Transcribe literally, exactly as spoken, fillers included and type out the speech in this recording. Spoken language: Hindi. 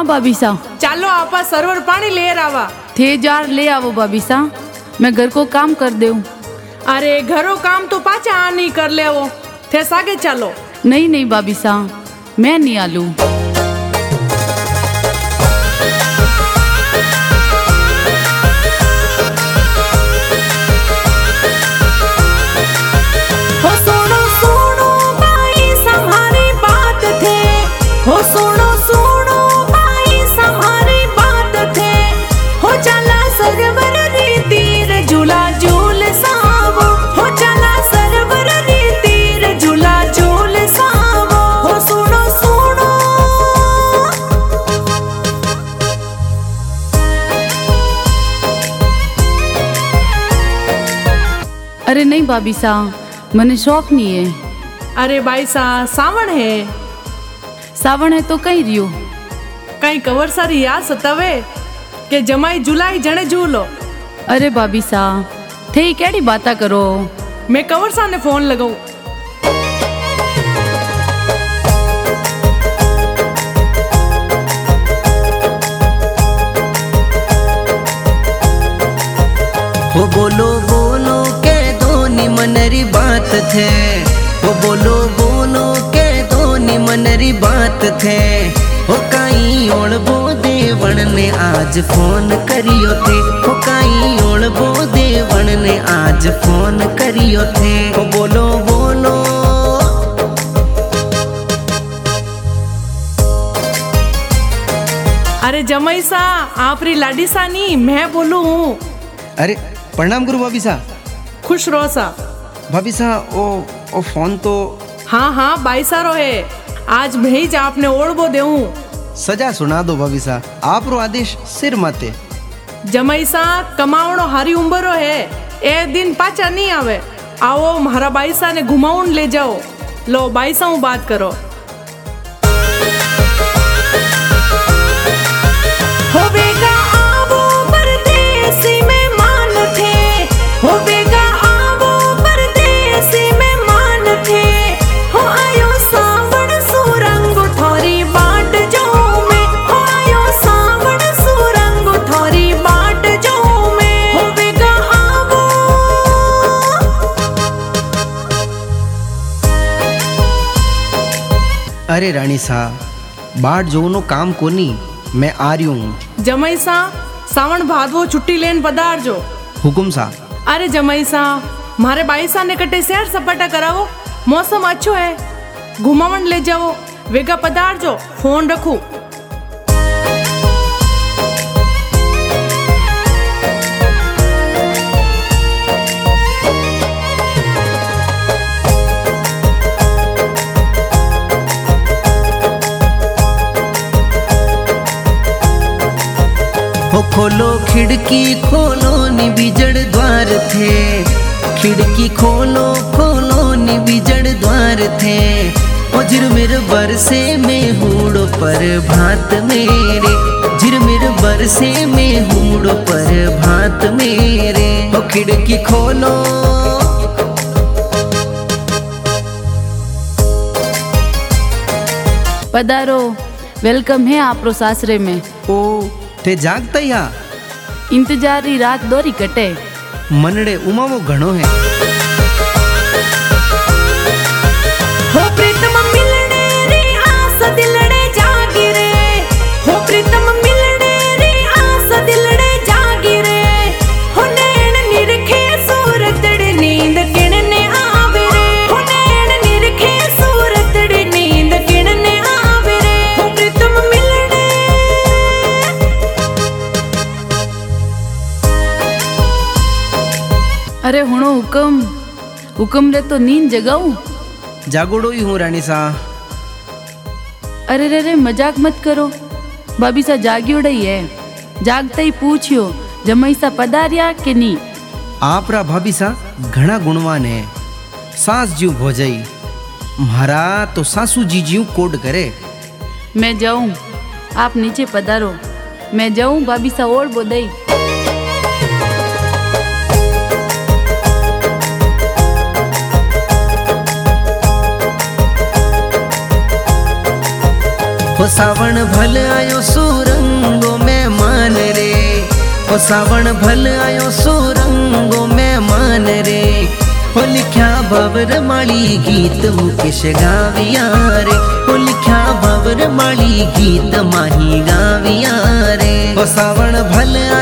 हाँ भाभी सा। चालो आपा सर्वर पानी ले आवा। थे जार ले आवो भाभी सा, मैं घर को काम कर देऊं। अरे घरों काम तो पाचा आ नहीं कर ले वो, थे सागे चलो। नहीं नहीं भाभी सा, मैं नहीं आलू। अरे नहीं भाभी सा, मने शौक नहीं है। अरे भाई सा, सावण है। सावण है तो कहीं रियो कहीं कवर सारी याद सतावे के जमाई जुलाई जने झूलो। अरे भाभी सा, थे केड़ी बाता करो। मैं कवर सा ने फोन लगाऊं। वो बोलो बोलो के दो निमनरी बात थे। वो बोलो बोलो के दो निमनरी बात थे। वो काई ओळबो देवण ने आज फोन करियो थे। वो काई ओळबो देवण ने आज फोन करियो थे। वो बोलो बोलो अरे जमाई सा, आपरी लाडी सा नहीं मैं बोलू हूँ। अरे प्रणाम गुरु भाभी सा। खुश रहो सा। भाभी सा ओ ओ फोन तो हाँ हाँ बाई सारो है। आज भेज आपने ओढ़बो देऊं। सजा सुना दो भाभी सा, आप रो आदेश सिर माते। जमाई सा कमावणो हारी उम्र है, ए दिन पाचा नहीं आवे। आओ मारा बाई सा ने घुमाउन ले जाओ। लो बाई सा बात करो। होवेगा आवो परदेसी में मान थे। होवेगा आवो परदेसी में मान थे। हो आयो सावण सुरंग थोरी बाट जो में। हो आयो सावण सुरंग थोरी बाट जो में। होवेगा आवो। अरे रानी सा, बाट जोनो काम कोनी, मैं आ रही हूँ। जमाई सा, सावण भादवो छुट्टी लेन पधार जो। हुकुम सा। अरे जमाई सा, मारे बाई सा ने कटे सैर सपाटा करावो। मौसम अच्छो है, घुमावन ले जाओ। वेगा पधार जो, फोन रखू। हो खोलो खिड़की खोलो नी बिजड़ द्वार थे। खिड़की खोलो खोलो नी बिजड़ द्वार थे। ओ झिरमिर बरसे में हूड़ो पर भात मेरे। झिरमिर बरसे में हूड़ो पर भात मेरे। ओ खिड़की खोलो। पधारो, वेलकम है आप रो सासरे में। ओ थे जागता या इंतजार री रात दोरी कटे। मनड़े उमा वो घणो है। हो प्रीतम मिलने रे आस दिलड़े जागी रे। हो प्रीतम मिलने रे आस दिलड़े जागी रे। हो नैन निरखे सूरतड़ी नींद किणने आवे रे। हो नैन निरखे सूरतड़ी नींद किणने आवे रे। हो प्रीतम मिलने। अरे हुणो हुकम हुकम रे तो नींद जगाऊं। जागोड़ो ही हूँ रानी सा। अरे रे रे मजाक मत करो, भाभी सा जागी उड़ई है। जागते ही पूछियो जमाई सा पधारिया के नी। आप रा भाभी सा घना गुणवान है। सास जीव भोजई, म्हारा तो सासू जी जीव कोड करे। मैं जाऊं, आप नीचे पधारो। मैं जाऊं भाभी सा ओढ़ बोदई। हो सावण भल आयो सूर ओ सावण भल आयो सुरंगो में मान रे हो लिख्या भवर माली गीत मुकेश गाविया रे हो लिख्या भवर माली गीत माही गाविया रे ओ सावण भल